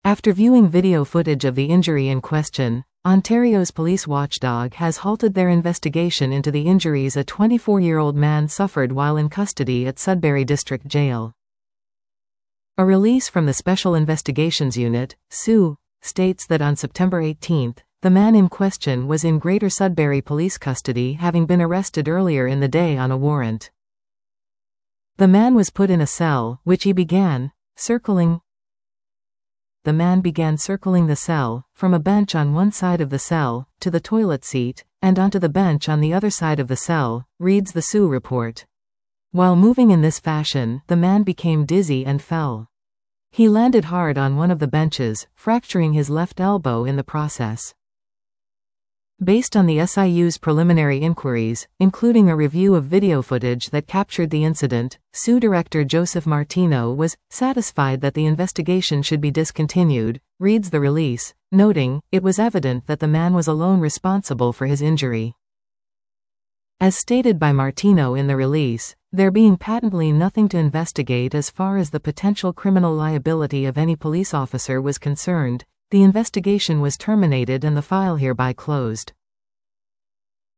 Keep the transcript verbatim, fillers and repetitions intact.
After viewing video footage of the injury in question, Ontario's police watchdog has halted their investigation into the injuries a twenty-four-year-old man suffered while in custody at Sudbury District Jail. A release from the Special Investigations Unit, S U, states that on September eighteenth, the man in question was in Greater Sudbury police custody, having been arrested earlier in the day on a warrant. The man was put in a cell, which he began circling. The man began circling the cell, from a bench on one side of the cell, to the toilet seat, and onto the bench on the other side of the cell, reads the S U report. While moving in this fashion, the man became dizzy and fell. He landed hard on one of the benches, fracturing his left elbow in the process. Based on the S I U's preliminary inquiries, including a review of video footage that captured the incident, S U Director Joseph Martino was satisfied that the investigation should be discontinued, reads the release, noting, it was evident that the man was alone responsible for his injury. As stated by Martino in the release, there being patently nothing to investigate as far as the potential criminal liability of any police officer was concerned, the investigation was terminated and the file hereby closed.